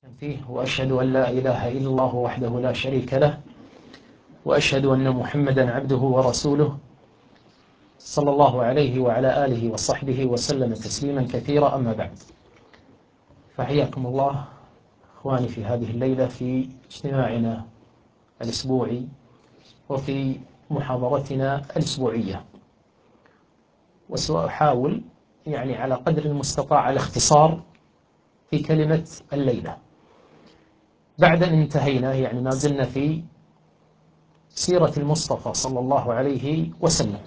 فيه وأشهد أن لا إله إلا الله وحده لا شريك له وأشهد أن محمدا عبده ورسوله صلى الله عليه وعلى آله وصحبه وسلم تسليما كثيرا. أما بعد، فحياكم الله أخواني في هذه الليلة في اجتماعنا الأسبوعي وفي محاضرتنا الأسبوعية، وسأحاول على قدر المستطاع الاختصار في كلمة الليلة. بعد أن انتهينا ما زلنا في سيرة المصطفى صلى الله عليه وسلم.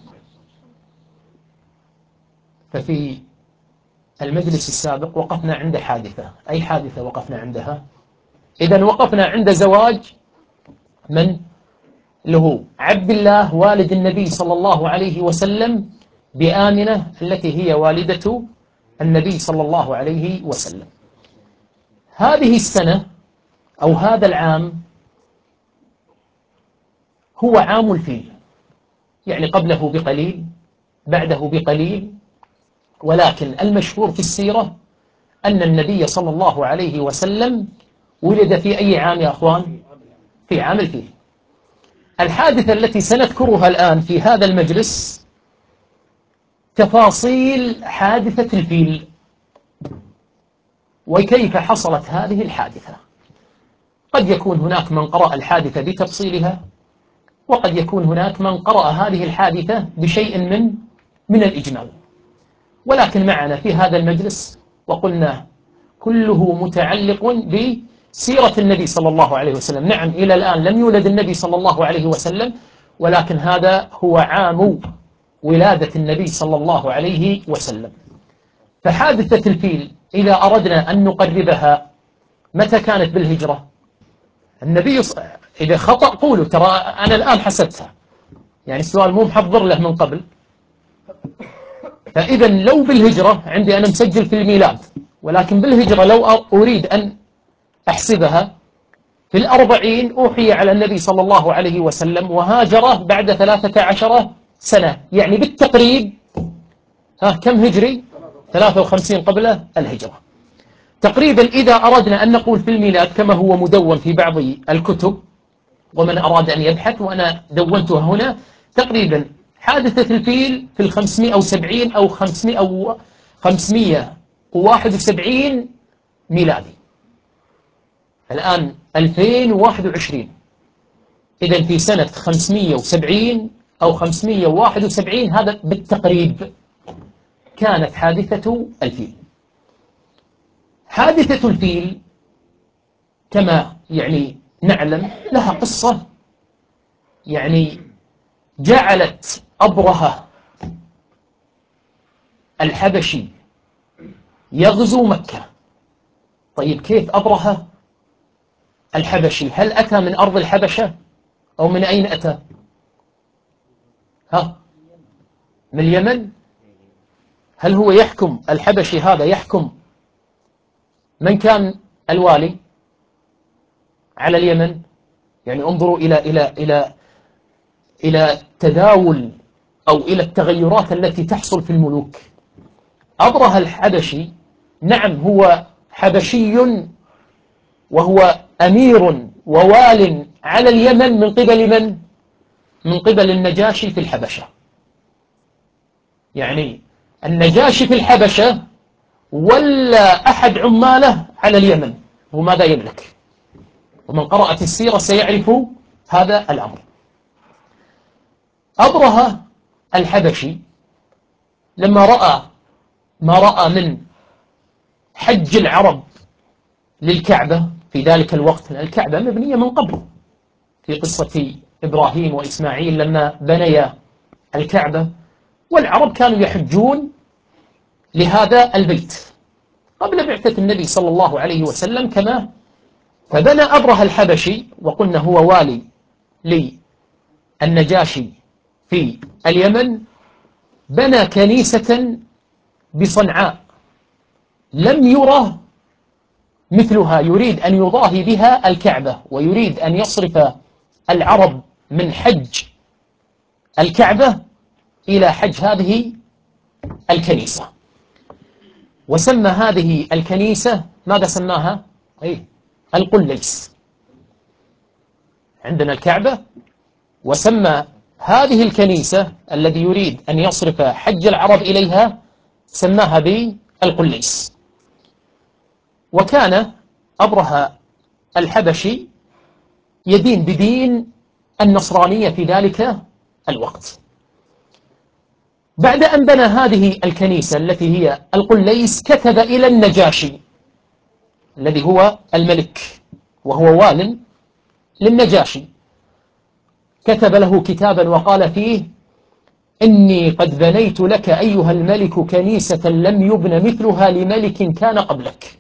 ففي المجلس السابق وقفنا عند حادثة. أي حادثة وقفنا عندها؟ إذن وقفنا عند زواج من له عبد الله والد النبي صلى الله عليه وسلم بآمنة التي هي والدة النبي صلى الله عليه وسلم. هذه السنة أو هذا العام هو عام الفيل، قبله بقليل بعده بقليل، ولكن المشهور في السيرة أن النبي صلى الله عليه وسلم ولد في أي عام يا أخوان؟ في عام الفيل. الحادثة التي سنذكرها الآن في هذا المجلس تفاصيل حادثة الفيل وكيف حصلت هذه الحادثة. قد يكون هناك من قرأ الحادثة بتفصيلها، وقد يكون هناك من قرأ هذه الحادثة بشيء من الإجمال، ولكن معنا في هذا المجلس وقلنا كله متعلق بسيرة النبي صلى الله عليه وسلم. نعم، إلى الآن لم يولد النبي صلى الله عليه وسلم، ولكن هذا هو عام ولادة النبي صلى الله عليه وسلم. فحادثة الفيل إذا أردنا أن نقربها متى كانت بالهجرة؟ النبي إذا خطأ قولوا، ترى أنا الآن حسبتها، السؤال مو محضر له من قبل. فإذا لو بالهجرة عندي أنا مسجل في الميلاد، ولكن بالهجرة لو أريد أن أحسبها في 40 أوحي على النبي صلى الله عليه وسلم وهاجره بعد 13 سنة، بالتقريب كم هجري؟ 53 قبل الهجرة تقريبا. إذا أردنا أن نقول في الميلاد كما هو مدون في بعض الكتب، ومن أراد أن يبحث وأنا دونتها هنا، تقريبا حادثة الفيل في 570 أو 571 ميلادي. الآن 2021، إذن في سنة 570 أو 571 هذا بالتقريب كانت حادثة الفيل. حادثة الفيل كما نعلم لها قصة، جعلت أبرهة الحبشي يغزو مكة. طيب كيف أبرهة الحبشي؟ هل أتى من أرض الحبشة أو من أين أتى؟ من اليمن. هل هو يحكم الحبشي هذا يحكم من كان الوالي على اليمن؟ انظروا إلى تداول أو إلى التغيرات التي تحصل في الملوك. أبرهة الحبشي نعم هو حبشي، وهو أمير ووال على اليمن من قبل من؟ من قبل النجاشي في الحبشة. النجاشي في الحبشة ولا أحد عماله على اليمن وماذا يملك، ومن قرأ في السيرة سيعرف هذا الأمر. أبرهة الحبشي لما رأى ما رأى من حج العرب للكعبة في ذلك الوقت، الكعبة مبنية من قبل في قصة إبراهيم وإسماعيل لما بنيا الكعبة، والعرب كانوا يحجون لهذا البيت قبل بعثة النبي صلى الله عليه وسلم كما. فبنى أبرهة الحبشي، وقلنا هو والي للنجاشي في اليمن، بنى كنيسة بصنعاء لم يره مثلها، يريد أن يضاهي بها الكعبة، ويريد أن يصرف العرب من حج الكعبة إلى حج هذه الكنيسة. وسمى هذه الكنيسة، ماذا سماها؟ القليس. عندنا الكعبة، وسمى هذه الكنيسة الذي يريد أن يصرف حج العرب إليها سماها بالقليس. وكان أبرهة الحبشي يدين بدين النصرانية في ذلك الوقت. بعد أن بنى هذه الكنيسة التي هي القليس، كتب إلى النجاشي الذي هو الملك وهو وال للنجاشي، كتب له كتابا وقال فيه: إني قد بنيت لك أيها الملك كنيسة لم يبن مثلها لملك كان قبلك،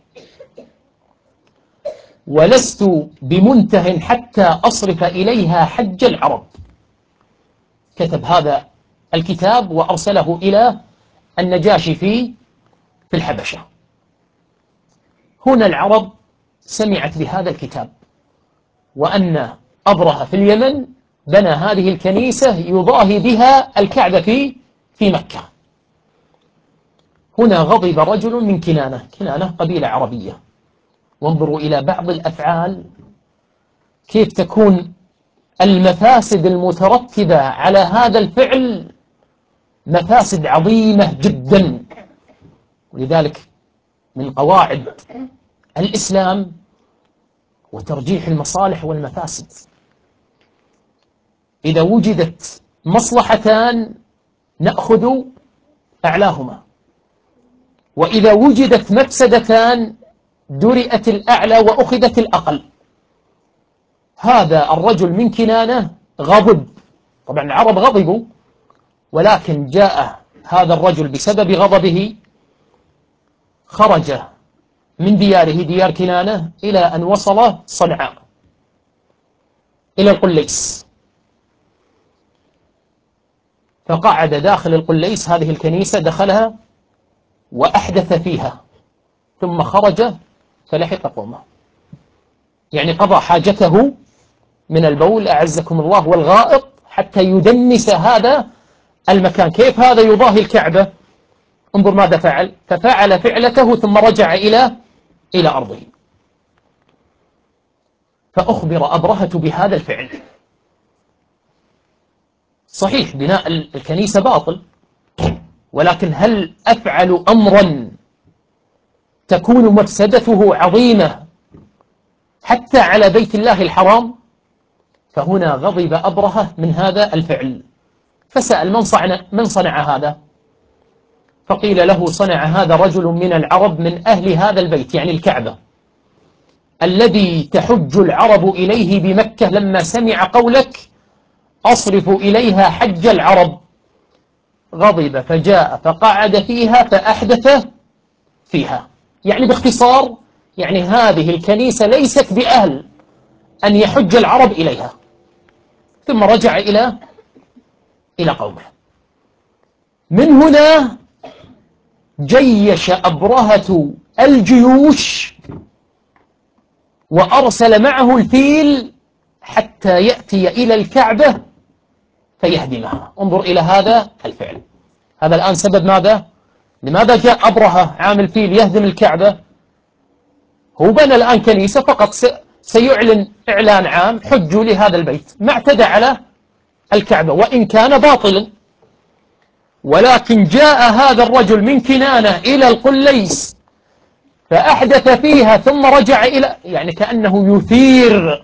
ولست بمنته حتى أصرف إليها حج العرب. كتب هذا الكتاب وأرسله إلى النجاشي في الحبشة. هنا العرب سمعت بهذا الكتاب، وأن أبرهة في اليمن بنى هذه الكنيسة يضاهي بها الكعبة في مكة. هنا غضب رجل من كنانة. كنانة قبيلة عربية. وانظروا إلى بعض الأفعال كيف تكون المفاسد المترتبة على هذا الفعل مفاسد عظيمة جدا. ولذلك من قواعد الإسلام وترجيح المصالح والمفاسد. إذا وجدت مصلحتان نأخذ أعلاهما، وإذا وجدت مفسدتان درئت الأعلى وأخذت الأقل. هذا الرجل من كنانة غضب. طبعا العرب غضبوا، ولكن جاء هذا الرجل بسبب غضبه خرج من دياره، ديار كنانة، إلى أن وصل صنعاء إلى القليس، فقعد داخل القليس. هذه الكنيسة دخلها وأحدث فيها، ثم خرج فلحق قومه. يعني قضى حاجته من البول أعزكم الله والغائط حتى يدنس هذا المكان. كيف هذا يضاهي الكعبة؟ انظر ماذا فعل. ففعل فعلته ثم رجع إلى أرضه. فأخبر أبرهة بهذا الفعل. صحيح بناء الكنيسة باطل، ولكن هل أفعل أمرا تكون مفسدته عظيمة حتى على بيت الله الحرام؟ فهنا غضب أبرهة من هذا الفعل، فسأل: من صنع هذا؟ فقيل له: صنع هذا رجل من العرب من أهل هذا البيت، يعني الكعبة، الذي تحج العرب إليه بمكة، لما سمع قولك أصرف إليها حج العرب غضب فجاء فقعد فيها فأحدث فيها. يعني باختصار، يعني هذه الكنيسة ليست بأهل أن يحج العرب إليها. ثم رجع إلى قومه. من هنا جيش أبرهة الجيوش وأرسل معه الفيل حتى يأتي إلى الكعبة فيهدمها. انظر إلى هذا الفعل. هذا الآن سبب ماذا؟ لماذا جاء أبرهة عامل فيل يهدم الكعبة؟ هو بنى الآن كنيسة فقط، سيعلن إعلان عام: حجوا لهذا البيت. ما اعتدى على الكعبة وإن كان باطلا، ولكن جاء هذا الرجل من كنانة إلى القليس فأحدث فيها ثم رجع إلى، يعني كأنه يثير،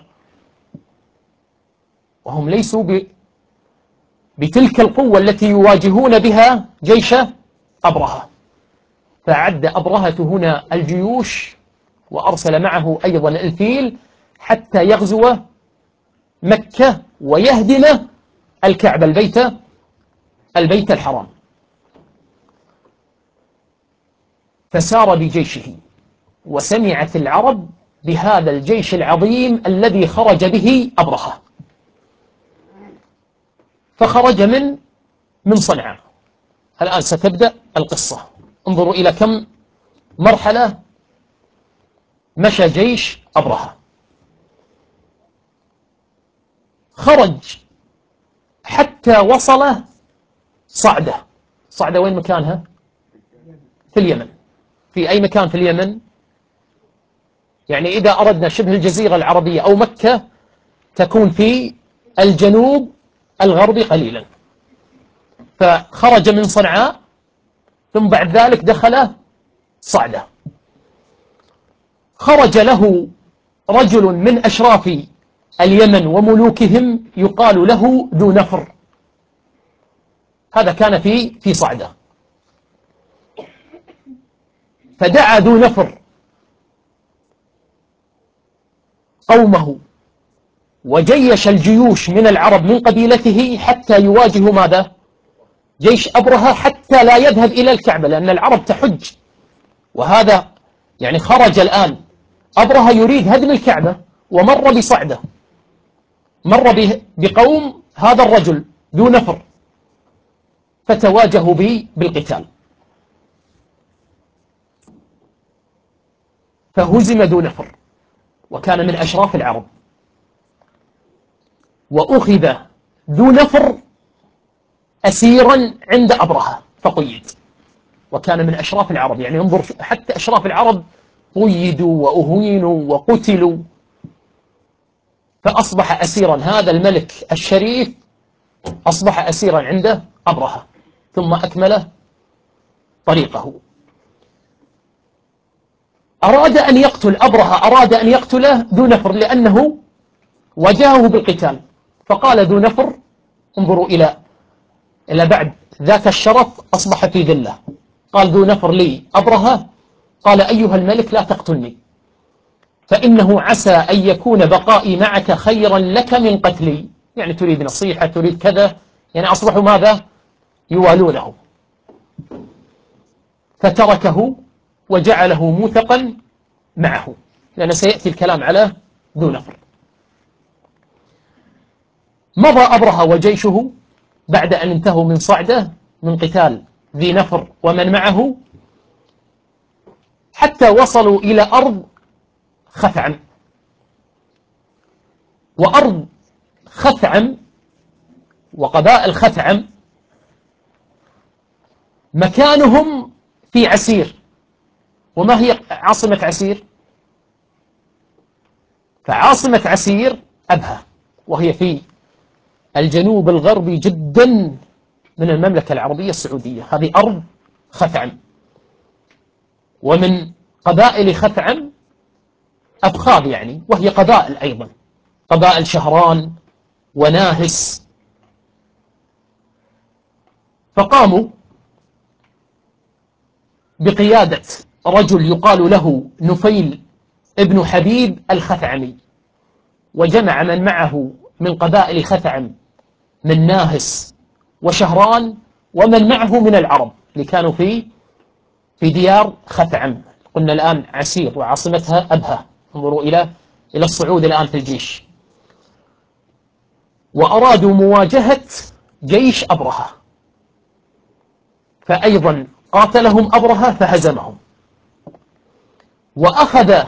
وهم ليسوا بتلك القوة التي يواجهون بها جيش أبرهة. فعد أبرهة هنا الجيوش وأرسل معه أيضا الفيل حتى يغزو مكة ويهدم الكعبة، البيت الحرام. فسار بجيشه، وسمعت العرب بهذا الجيش العظيم الذي خرج به أبرهة. فخرج من صنعاء. الآن ستبدأ القصة. انظروا إلى كم مرحلة مشى جيش أبرهة. خرج حتى وصل صعدة. صعدة وين مكانها؟ في اليمن. في أي مكان في اليمن؟ يعني إذا أردنا شبه الجزيرة العربية أو مكة تكون في الجنوب الغربي قليلا. فخرج من صنعاء ثم بعد ذلك دخل صعدة. خرج له رجل من أشراف اليمن وملوكهم يقال له ذو نفر، هذا كان في صعدة. فدعا ذو نفر قومه وجيش الجيوش من العرب من قبيلته حتى يواجهوا ماذا؟ جيش أبرهة، حتى لا يذهب إلى الكعبة، لأن العرب تحج. وهذا يعني خرج الآن أبرهة يريد هدم الكعبة ومر بصعدة، مر بقوم هذا الرجل ذو نفر، فتواجهوا به بالقتال، فهزم ذو نفر وكان من أشراف العرب. وأخذ ذو نفر أسيرا عند أبرهة فقيد، وكان من أشراف العرب. يعني انظر، حتى أشراف العرب قيدوا وأهينوا وقتلوا، فأصبح أسيرا. هذا الملك الشريف أصبح أسيرا عند أبرهة، ثم أكمل طريقه. أراد أن يقتل أبرهة، أراد أن يقتل ذو نفر لأنه واجهه بالقتال، فقال ذو نفر، انظروا إلى بعد ذاك الشرف أصبح في ذلة. قال ذو نفر لي أبرهة، قال أيها الملك لا تقتلني، فإنه عسى أن يكون بقائي معك خيرا لك من قتلي. يعني تريد نصيحة، تريد كذا، يعني أصبحوا ماذا؟ يوالونه. فتركه وجعله موثقا معه، لأن سيأتي الكلام على ذو نفر. مضى أبرهة وجيشه بعد أن انتهوا من صعدة من قتال ذي نفر ومن معه، حتى وصلوا إلى أرض خثعم. وأرض خثعم وقبائل خثعم مكانهم في عسير. وما هي عاصمة عسير؟ فعاصمة عسير أبها، وهي في الجنوب الغربي جدا من المملكة العربية السعودية. هذه أرض خثعم. ومن قبائل خثعم أبخاذ، يعني وهي قبائل أيضا، قبائل شهران وناهس. فقاموا بقيادة رجل يقال له نفيل ابن حبيب الخثعمي، وجمع من معه من قبائل خثعم من ناهس وشهران، ومن معه من العرب اللي كانوا في ديار خثعم. قلنا الآن عسير وعاصمتها أبها. انظروا إلى الصعود الآن في الجيش. وأرادوا مواجهة جيش أبرهة، فأيضا قاتلهم أبرهة فهزمهم. وأخذ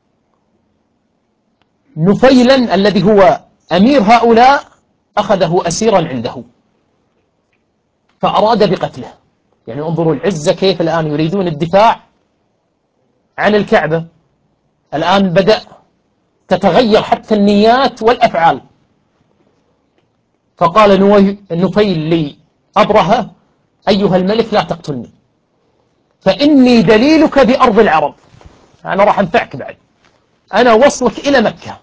نفيلا الذي هو أمير هؤلاء، أخذه أسيرا عنده فأراد بقتله. يعني انظروا العزة كيف الآن يريدون الدفاع عن الكعبة. الآن بدأ تتغير حتى النيات والأفعال. فقال نفيل لأبرهة أيها الملك لا تقتلني، فإني دليلك بأرض العرب. أنا راح أنفعك بعد، أنا وصلك إلى مكة،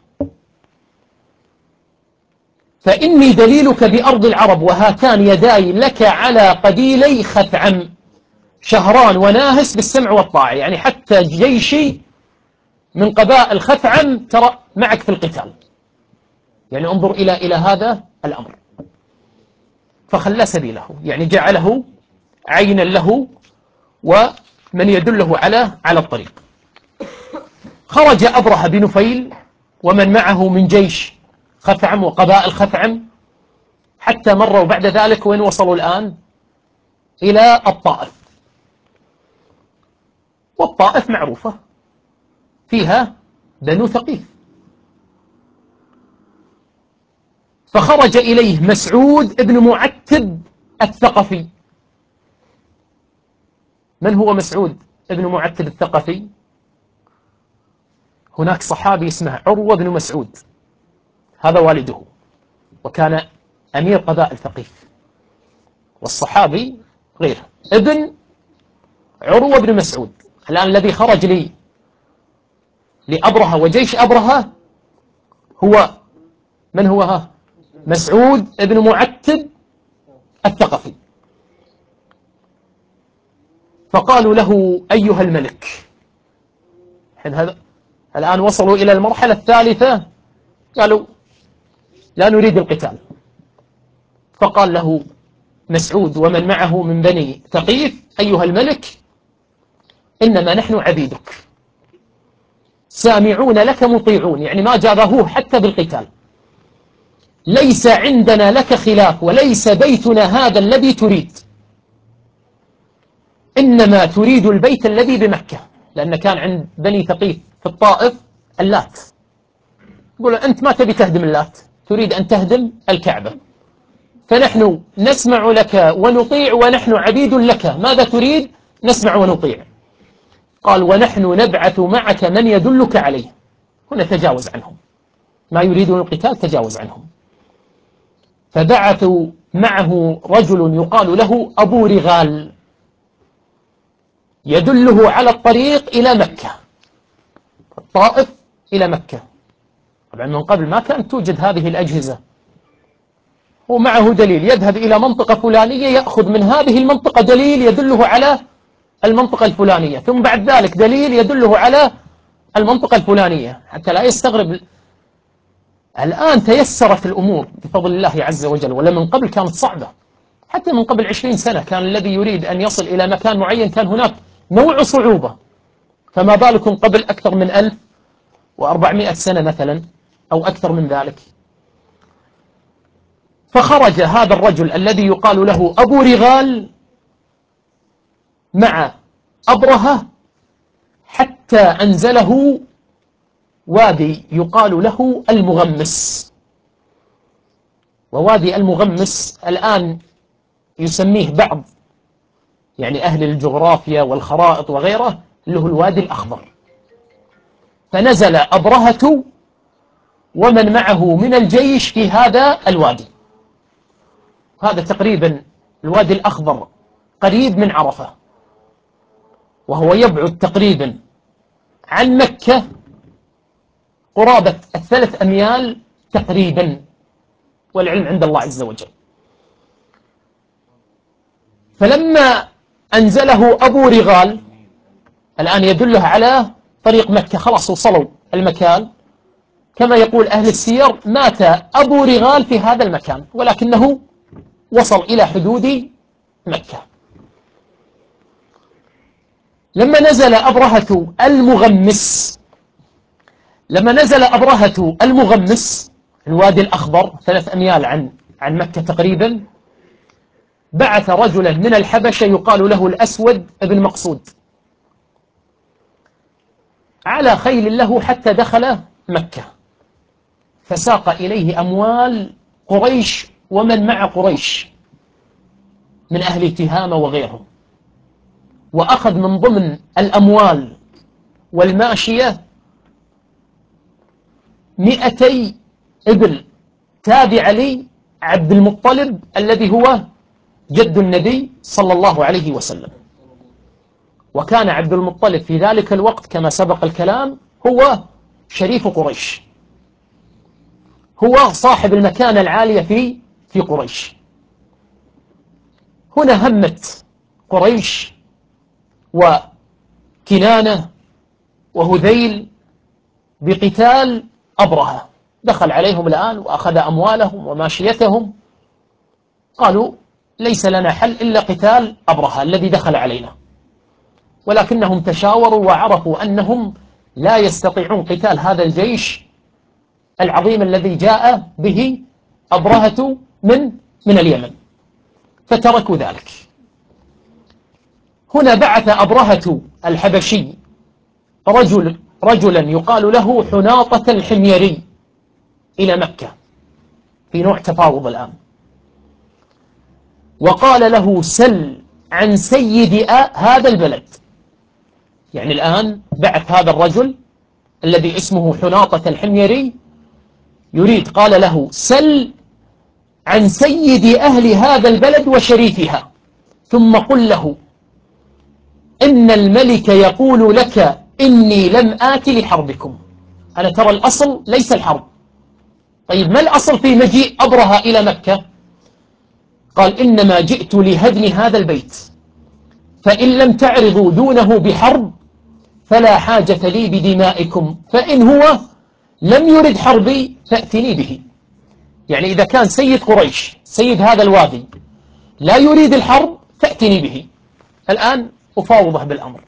فإني دليلك بأرض العرب، وهاتان يداي لك على قبيلي خثعم شهران وناهس بالسمع والطاعة. يعني حتى جيشي من قبائل خثعم ترى معك في القتال. يعني انظر إلى هذا الأمر. فخلى سبيله، يعني جعله عينا له ومن يدله على الطريق. خرج أبرهة بنفيل ومن معه من جيش خثعم وقبائل خثعم، حتى مروا بعد ذلك وين وصلوا الآن؟ إلى الطائف. والطائف معروفة فيها بنو ثقيف. فخرج إليه مسعود ابن معتب الثقفي. من هو مسعود ابن معتب الثقفي؟ هناك صحابي اسمه عروة بن مسعود، هذا والده، وكان أمير قبائل ثقيف، والصحابي غيره ابن عروة بن مسعود. الآن الذي خرج لي لأبرهة وجيش أبرهة هو من هو؟ مسعود بن معتب الثقفي. فقالوا له أيها الملك، الآن وصلوا إلى المرحلة الثالثة، قالوا لا نريد القتال. فقال له مسعود ومن معه من بني ثقيف أيها الملك إنما نحن عبيدك سامعون لك مطيعون، يعني ما جابهوه حتى بالقتال. ليس عندنا لك خلاف، وليس بيتنا هذا الذي تريد، إنما تريد البيت الذي بمكة، لأن كان عند بني ثقيف في الطائف اللات. يقول أنت ما تبي تهدم اللات، تريد أن تهدم الكعبة، فنحن نسمع لك ونطيع ونحن عبيد لك، ماذا تريد؟ نسمع ونطيع. قال ونحن نبعث معك من يدلك عليه. هنا تجاوز عنهم، ما يريدون القتال تجاوز عنهم. فبعثوا معه رجل يقال له أبو رغال يدله على الطريق إلى مكة، الطائف إلى مكة. طبعا من قبل ما كانت توجد هذه الأجهزة، ومعه دليل يذهب إلى منطقة فلانية يأخذ من هذه المنطقة دليل يدله على المنطقة الفلانية، ثم بعد ذلك دليل يدله على المنطقة الفلانية، حتى لا يستغرب. الآن تيسرت الأمور بفضل الله عز وجل، ولا من قبل كانت صعبة. حتى من قبل 20 سنة كان الذي يريد أن يصل إلى مكان معين كان هناك نوع صعوبة، فما بالكم قبل أكثر من 1400 سنة مثلا أو أكثر من ذلك. فخرج هذا الرجل الذي يقال له أبو رغال مع أبرهة حتى أنزله وادي يقال له المغمس. ووادي المغمس الآن يسميه بعض يعني أهل الجغرافيا والخرائط وغيره اللي هو الوادي الأخضر. فنزل أبرهة ومن معه من الجيش في هذا الوادي. هذا تقريبا الوادي الأخضر قريب من عرفة، وهو يبعد تقريبا عن مكة قرابة 3 أميال تقريبا، والعلم عند الله عز وجل. فلما أنزله أبو رغال الآن يدله على طريق مكة، خلاص وصلوا المكان. كما يقول أهل السير مات أبو رغال في هذا المكان، ولكنه وصل إلى حدود مكة. لما نزل أبرهة المغمس، الوادي الأخضر 3 أميال عن مكة تقريبا، بعث رجلا من الحبشة يقال له الأسود بن مقصود على خيل له حتى دخل مكة، فساق إليه أموال قريش ومن مع قريش من أهل تهامة وغيرهم، وأخذ من ضمن الأموال والماشية 200 إبل تابع لي عبد المطلب الذي هو جد النبي صلى الله عليه وسلم. وكان عبد المطلب في ذلك الوقت كما سبق الكلام هو شريف قريش، هو صاحب المكانة العالية في قريش. هنا همت قريش وكنانة وهذيل بقتال أبرهة، دخل عليهم الآن وأخذ أموالهم وماشيتهم. قالوا ليس لنا حل إلا قتال أبرهة الذي دخل علينا، ولكنهم تشاوروا وعرفوا أنهم لا يستطيعون قتال هذا الجيش العظيم الذي جاء به أبرهة من اليمن، فتركوا ذلك. هنا بعث أبرهة الحبشي رجلا يقال له حناطة الحميري إلى مكة في نوع تفاوض الآن، وقال له سل عن سيد هذا البلد. يعني الآن بعث هذا الرجل الذي اسمه حناطة الحميري يريد، قال له: سل عن سيد أهل هذا البلد وشريفها، ثم قل له إن الملك يقول لك إني لم آت لحربكم. أنا ترى الأصل ليس الحرب. طيب ما الأصل في مجيء أبرهة إلى مكة؟ قال: إنما جئت لهدم هذا البيت، فإن لم تعرضوا دونه بحرب فلا حاجة لي بدمائكم، فإن هو لم يرد حربي فأتني به. يعني إذا كان سيد قريش، سيد هذا الوادي، لا يريد الحرب فأتني به، الآن أفاوضه بالأمر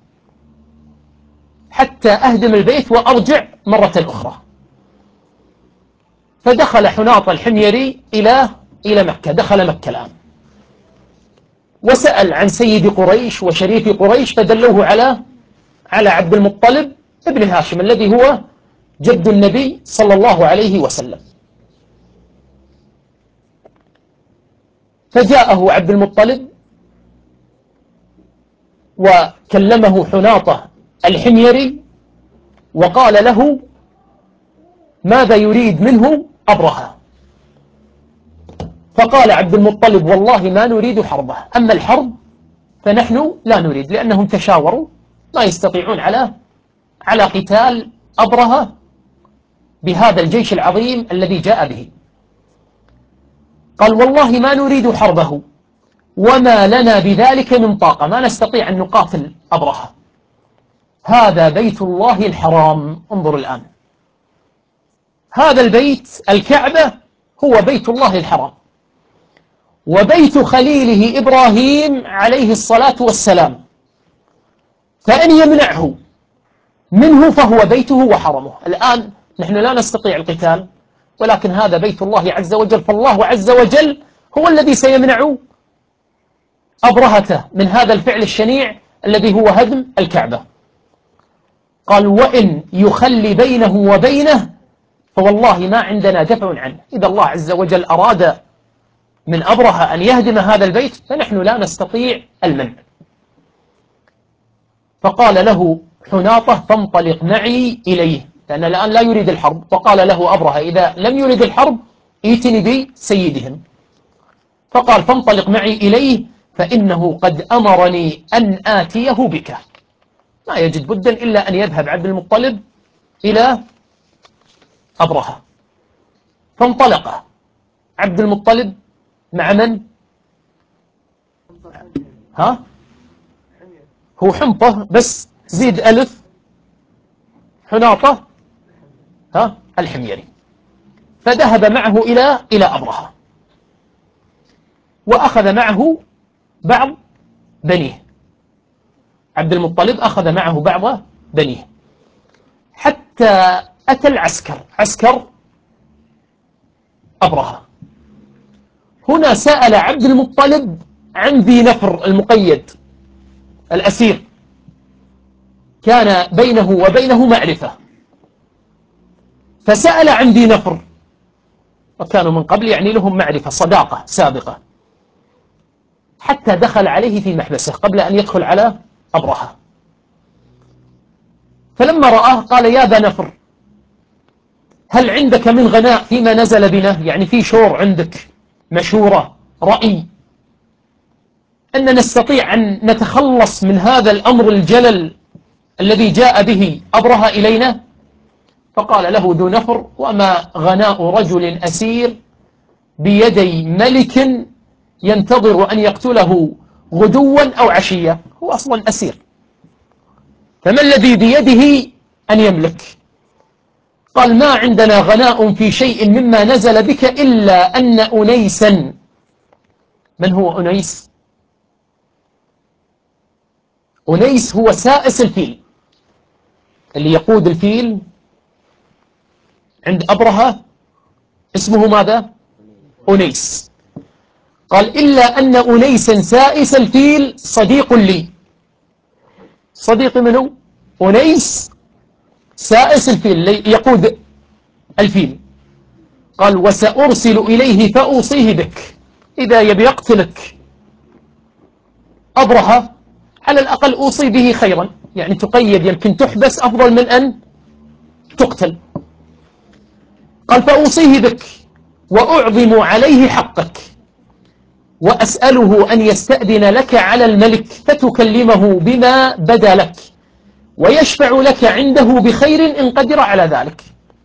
حتى أهدم البيت وأرجع مرة أخرى. فدخل حناط الحميري إلى مكة، دخل مكة الآن، وسأل عن سيد قريش وشريف قريش، فدلوه على عبد المطلب ابن هاشم الذي هو جد النبي صلى الله عليه وسلم. فجاءه عبد المطلب وكلمه حناطة الحميري وقال له ماذا يريد منه أبرهة. فقال عبد المطلب: والله ما نريد حربه، أما الحرب فنحن لا نريد، لأنهم تشاوروا ما يستطيعون على قتال أبرهة بهذا الجيش العظيم الذي جاء به. قال: والله ما نريد حربه، وما لنا بذلك من طاقة، ما نستطيع أن نقاتل أبرهة، هذا بيت الله الحرام. انظر الآن، هذا البيت الكعبة هو بيت الله الحرام، وبيت خليله إبراهيم عليه الصلاة والسلام، فإن يمنعه منه فهو بيته وحرمه. الآن نحن لا نستطيع القتال، ولكن هذا بيت الله عز وجل، فالله عز وجل هو الذي سيمنع أبرهة من هذا الفعل الشنيع الذي هو هدم الكعبة. قال: وإن يخلي بينه وبينه فوالله ما عندنا دفع عنه. إذا الله عز وجل أراد من أبرهة أن يهدم هذا البيت فنحن لا نستطيع المنع. فقال له حناطة: فانطلق معي إليه، لأن الآن لا يريد الحرب. وقال له أبرهة: إذا لم يريد الحرب ائتني بسيدهم. فقال: فانطلق معي إليه فإنه قد أمرني أن آتيه بك. ما يجد بدا إلا أن يذهب عبد المطلب إلى أبرهة. فانطلق عبد المطلب مع من؟ ها؟ هو حنطة بس زيد ألف، حناطة ها الحميري. فذهب معه إلى أبرهة، وأخذ معه بعض بنيه. عبد المطلب أخذ معه بعض بنيه حتى أتى العسكر، عسكر أبرهة. هنا سأل عبد المطلب عن ذي نفر المقيد الأسير، كان بينه وبينه معرفة، فسأل عن ذي نفر، وكانوا من قبل يعني لهم معرفة صداقة سابقة، حتى دخل عليه في محبسه قبل أن يدخل على أبرهة. فلما رآه قال: يا ذا نفر، هل عندك من غناء فيما نزل بنا؟ يعني في شور عندك، مشورة، رأي، أن نستطيع أن نتخلص من هذا الأمر الجلل الذي جاء به أبرهة إلينا؟ فقال له ذو نفر: وما غناء رجل أسير بيدي ملك ينتظر أن يقتله غدوا أو عشية؟ هو أصلا أسير، فما الذي بيده أن يملك؟ قال: ما عندنا غناء في شيء مما نزل بك إلا أن أنيسا. من هو أنيس؟ أنيس هو سائس الفيل، اللي يقود الفيل عند أبرهة اسمه ماذا؟ أنيس. قال: إلا أن أنيسا سائس الفيل صديق لي. صديق منه؟ أنيس سائس الفيل يقود الفيل. قال: وسأرسل إليه فأوصيه بك، إذا يبي يقتلك أبرهة على الأقل أوصي به خيرا، يعني تقيد، يمكن تحبس أفضل من أن تقتل. قال فأوصيه بك وأعظم عليه حقك وأسأله أن يستأذن لك على الملك فتكلمه بما بدا لك ويشفع لك عنده بخير إن قدر على ذلك.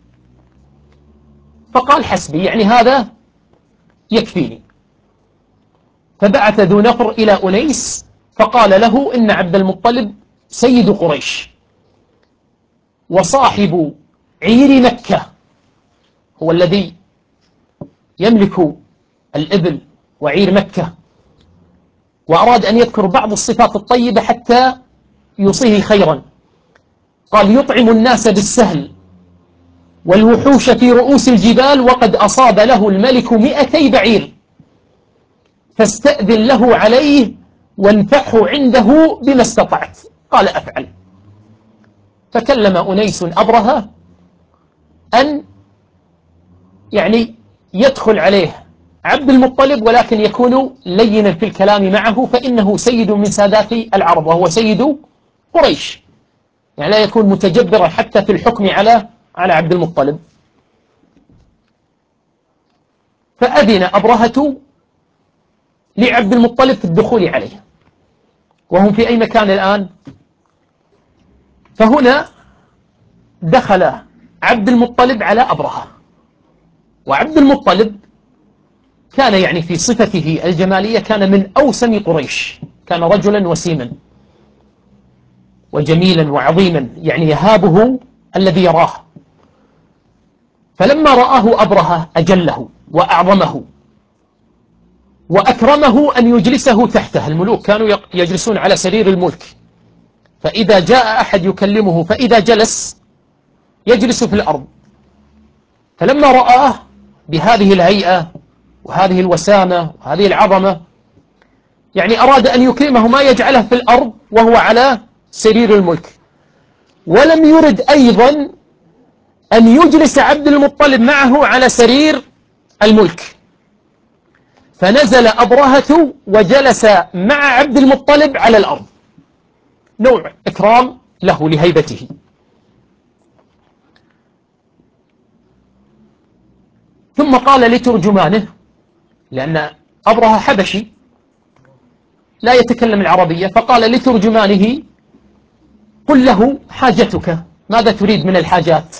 فقال حسبي، يعني هذا يكفيني. فبعث ذو نفر إلى أنيس فقال له إن عبد المطلب سيد قريش وصاحب عير مكة، هو الذي يملك الإبل وعير مكة، وأراد أن يذكر بعض الصفات الطيبة حتى يوصيه خيرا. قال يطعم الناس بالسهل والوحوش في رؤوس الجبال وقد أصاب له الملك 200 بعير فاستأذن له عليه وانفحه عنده بما استطعت. قال أفعل. فكلم أنيس أبرهة أن يعني يدخل عليه عبد المطلب ولكن يكون لينا في الكلام معه، فإنه سيد من سادات العرب وهو سيد قريش، يعني لا يكون متجبرا حتى في الحكم على عبد المطلب. فأذن أبرهة لعبد المطلب في الدخول عليه، وهم في أي مكان الآن؟ فهنا دخل عبد المطلب على أبرهة، وعبد المطلب كان يعني في صفته الجمالية كان من أوسم قريش، كان رجلا وسيما وجميلا وعظيما، يعني يهابه الذي يراه. فلما رآه أبرهة أجله وأعظمه وأكرمه أن يجلسه تحته. الملوك كانوا يجلسون على سرير الملك، فإذا جاء أحد يكلمه فإذا جلس يجلس في الأرض. فلما رآه بهذه الهيئة وهذه الوسامة وهذه العظمة يعني أراد أن يكرمه، ما يجعله في الأرض وهو على سرير الملك. ولم يرد أيضا أن يجلس عبد المطلب معه على سرير الملك، فنزل أبرهة وجلس مع عبد المطلب على الأرض، نوع إكرام له لهيبته. ثم قال لترجمانه، لأن أبرهة حبشي لا يتكلم العربية، فقال لترجمانه قل له حاجتك، ماذا تريد من الحاجات؟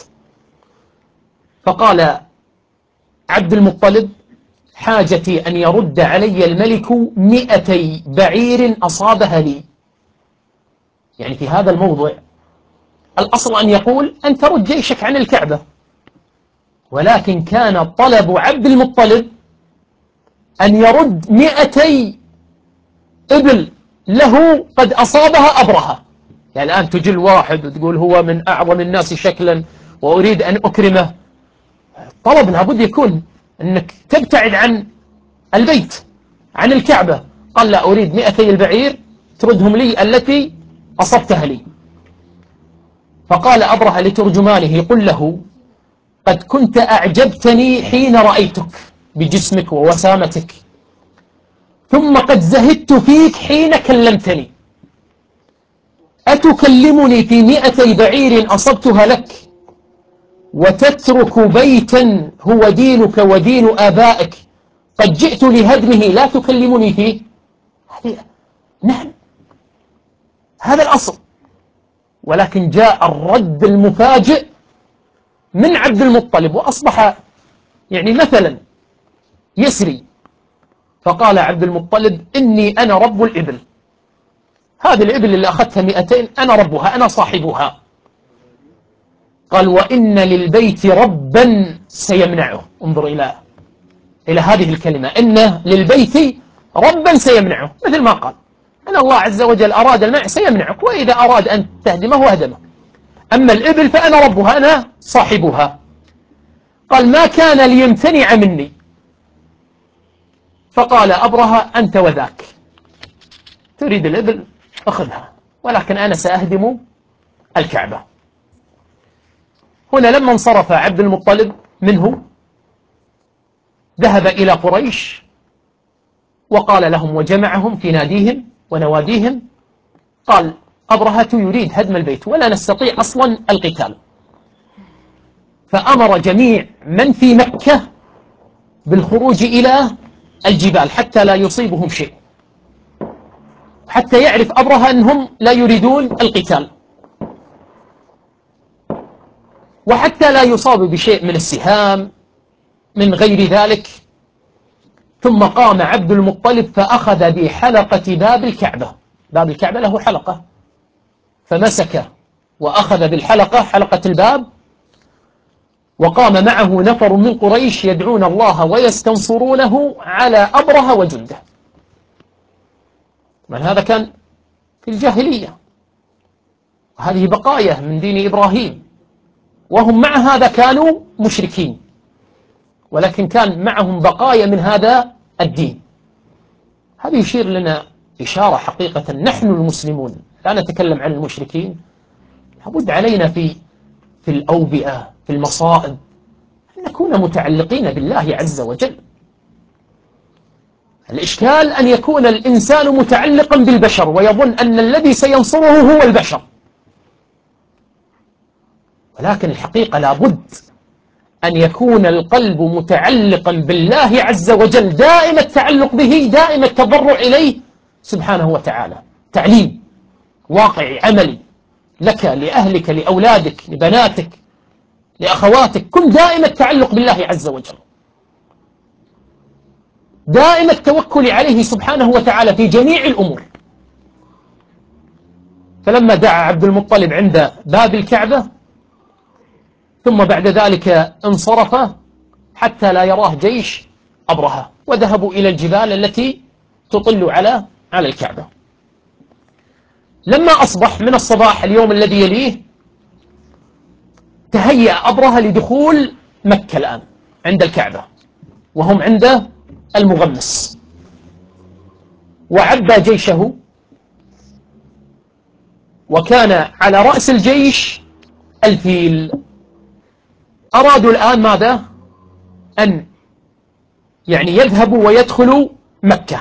فقال عبد المطلب حاجتي أن يرد علي الملك 200 بعير أصابها لي. يعني في هذا الموضوع الأصل أن يقول أن ترد جيشك عن الكعبة، ولكن كان طلب عبد المطلب أن يرد 200 إبل له قد أصابها أبرهة. يعني الآن تجل واحد وتقول هو من أعظم الناس شكلا وأريد أن أكرمه، طلب لابد يكون أنك تبتعد عن البيت عن الكعبة. قال لا، أريد 200 البعير تردهم لي التي أصبتها لي. فقال أبرهة لترجمانه قل له قد كنت أعجبتني حين رأيتك بجسمك ووسامتك، ثم قد زهدت فيك حين كلمتني، أتكلمني في 200 بعير أصبتها لك وتترك بيتا هو دينك ودين آبائك قد جئت لهدمه لا تكلمني فيه؟ نعم، هذا الأصل. ولكن جاء الرد المفاجئ من عبد المطلب وأصبح يعني مثلا يسري. فقال عبد المطلب إني أنا رب الإبل، هذه الإبل اللي أخذتها 200 أنا ربها، أنا صاحبها. قال وإن للبيت ربا سيمنعه. انظر إلى هذه الكلمة، إن للبيت ربا سيمنعه، مثل ما قال أن الله عز وجل أراد المنع سيمنعك، وإذا أراد أن تهدمه هدمه، أما الإبل فأنا ربها أنا صاحبها. قال ما كان ليمتنع مني. فقال أبرهة أنت وذاك، تريد الإبل أخذها، ولكن أنا سأهدم الكعبة. هنا لما انصرف عبد المطلب منه ذهب إلى قريش وقال لهم وجمعهم في ناديهم ونواديهم، قال أبرهة يريد هدم البيت ولا نستطيع أصلا القتال، فأمر جميع من في مكة بالخروج إلى الجبال حتى لا يصيبهم شيء، حتى يعرف أبرهة أنهم لا يريدون القتال، وحتى لا يصاب بشيء من السهام من غير ذلك. ثم قام عبد المطلب فأخذ بحلقة باب الكعبة، باب الكعبة له حلقة، فمسك وأخذ بالحلقة، حلقة الباب، وقام معه نفر من قريش يدعون الله ويستنصرونه على أبرهة وجنده. من هذا كان في الجاهلية، وهذه بقايا من دين إبراهيم، وهم مع هذا كانوا مشركين، ولكن كان معهم بقايا من هذا الدين. هذا يشير لنا إشارة حقيقة، نحن المسلمون لا نتكلم عن المشركين، لابد علينا في الأوبئة، في المصائب، أن نكون متعلقين بالله عز وجل. الإشكال أن يكون الإنسان متعلقا بالبشر ويظن أن الذي سينصره هو البشر، ولكن الحقيقة لابد أن يكون القلب متعلقا بالله عز وجل، دائم التعلق به، دائم التضرع إليه سبحانه وتعالى. تعليم واقعي عملي لك، لأهلك، لأولادك، لبناتك، لأخواتك، كن دائم التعلق بالله عز وجل، دائم التوكل عليه سبحانه وتعالى في جميع الأمور. فلما دعا عبد المطلب عند باب الكعبة ثم بعد ذلك انصرف حتى لا يراه جيش أبرهة، وذهبوا إلى الجبال التي تطل على الكعبة. لما أصبح من الصباح اليوم الذي يليه، تهيأ أبرهة لدخول مكة الآن عند الكعبة، وهم عند المغمس، وعبى جيشه، وكان على رأس الجيش الفيل. أرادوا الآن ماذا؟ أن يذهبوا ويدخلوا مكة.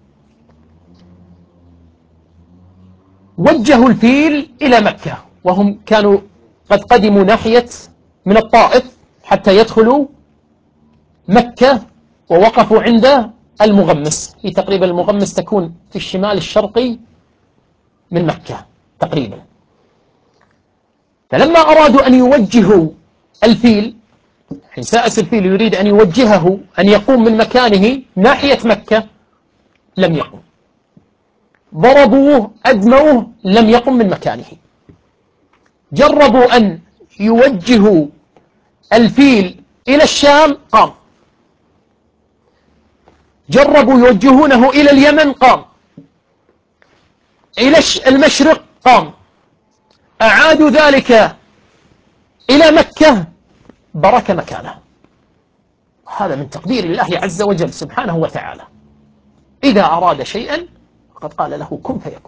وجهوا الفيل إلى مكة، وهم كانوا قد قدموا ناحية من الطائف حتى يدخلوا مكة، ووقفوا عند المغمس. في تقريبا المغمس تكون في الشمال الشرقي من مكة تقريبا. فلما أرادوا أن يوجهوا الفيل، حين سائس الفيل يريد أن يوجهه أن يقوم من مكانه ناحية مكة، لم يقم. ضربوه أدموه، لم يقم من مكانه. جربوا أن يوجهوا الفيل إلى الشام، قام. جربوا يوجهونه إلى اليمن، قام. إلى المشرق، قام. أعادوا ذلك إلى مكة، برك مكانه. هذا من تقدير الله عز وجل سبحانه وتعالى. إذا أراد شيئا فقد قال له كن فيكون.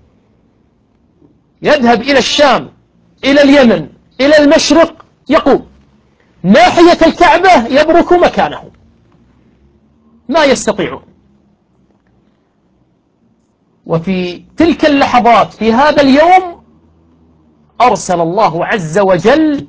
يذهب إلى الشام، إلى اليمن، إلى المشرق، يقوم. ناحية الكعبة يبرك مكانه، ما يستطيعون. وفي تلك اللحظات في هذا اليوم أرسل الله عز وجل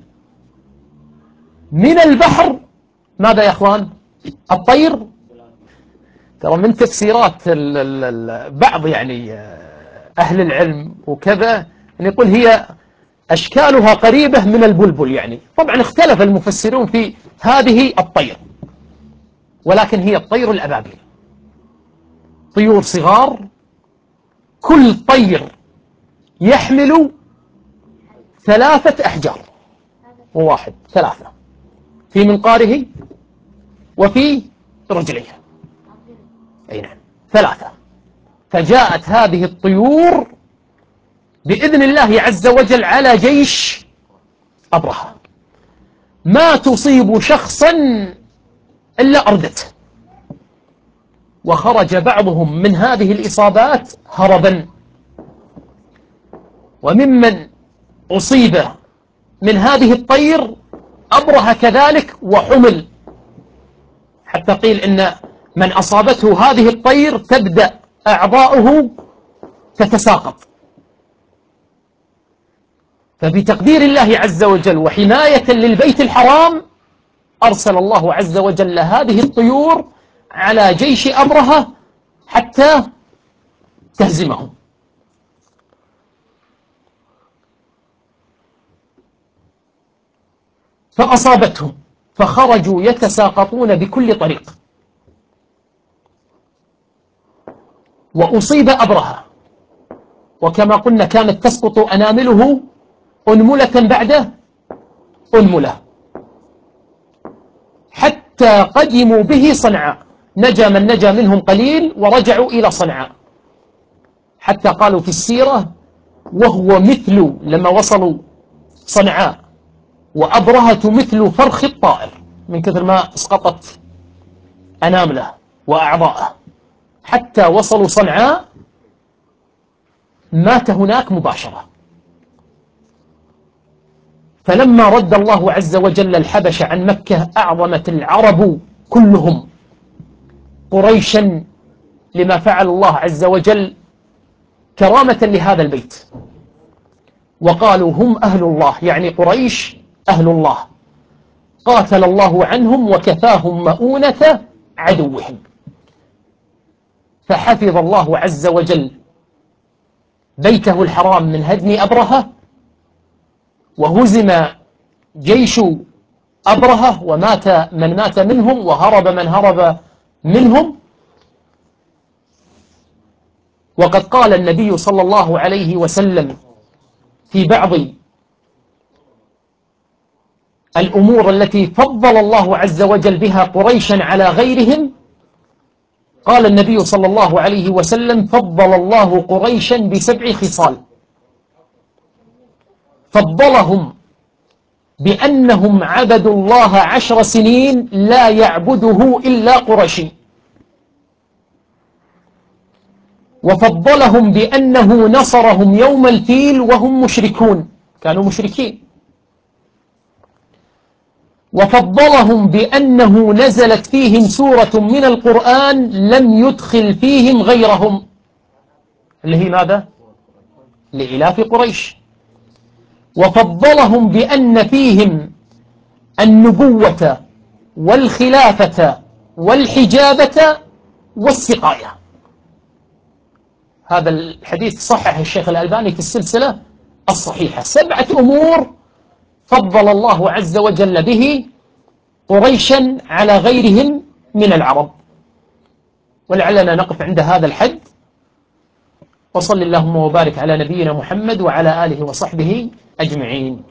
من البحر ماذا يا أخوان؟ الطير. ترى من تفسيرات بعض أهل العلم وكذا أن يقول هي أشكالها قريبة من البلبل. طبعا اختلف المفسرون في هذه الطير، ولكن هي الطير الأبابيل، طيور صغار، كل طير يحمل 3 أحجار، وواحد 3 في منقاره وفي رجليه. أي نعم 3. فجاءت هذه الطيور بإذن الله عز وجل على جيش أبرهة، ما تصيب شخصا إلا أردته، وخرج بعضهم من هذه الإصابات هربا. وممن أصيب من هذه الطير أبرهة كذلك وحمل، حتى قيل إن من أصابته هذه الطير تبدأ أعضاؤه تتساقط. فبتقدير الله عز وجل وحماية للبيت الحرام أرسل الله عز وجل هذه الطيور على جيش أبرهة حتى تهزمهم. فأصابتهم فخرجوا يتساقطون بكل طريق، وأصيب أبرهة، وكما قلنا كانت تسقط أنامله أنملة بعد أنملة حتى قدموا به صنعاء. نجا من نجا منهم قليل ورجعوا إلى صنعاء، حتى قالوا في السيرة وهو مثل لما وصلوا صنعاء وأبرهة مثل فرخ الطائر من كثر ما اسقطت أنامله وأعضاءه، حتى وصلوا صنعاء مات هناك مباشرة. فلما رد الله عز وجل الحبش عن مكة أعظمت العرب كلهم قريشا لما فعل الله عز وجل كرامة لهذا البيت، وقالوا هم أهل الله، يعني قريش أهل الله، قاتل الله عنهم وكفاهم مؤونة عدوهم. فحفظ الله عز وجل بيته الحرام من هدم أبرهة، وهزم جيش أبرهة ومات من مات منهم وهرب من هرب منهم. وقد قال النبي صلى الله عليه وسلم في بعض الأمور التي فضل الله عز وجل بها قريشا على غيرهم، قال النبي صلى الله عليه وسلم فضل الله قريشا ب7 خصال. فضلهم بأنهم عبدوا الله 10 سنين لا يعبده إلا قرشي، وفضلهم بأنه نصرهم يوم الفيل وهم مشركون، كانوا مشركين، وفضلهم بأنه نزلت فيهم سورة من القرآن لم يدخل فيهم غيرهم، اللي هي ماذا؟ لإلاف قريش. وفضلهم بأن فيهم النبوة والخلافة والحجابة والسقاية. هذا الحديث صحح الشيخ الألباني في السلسلة الصحيحة. 7 أمور فضل الله عز وجل به قريشا على غيرهم من العرب. ولعلنا نقف عند هذا الحد، وصل اللهم وبارك على نبينا محمد وعلى آله وصحبه أجمعين.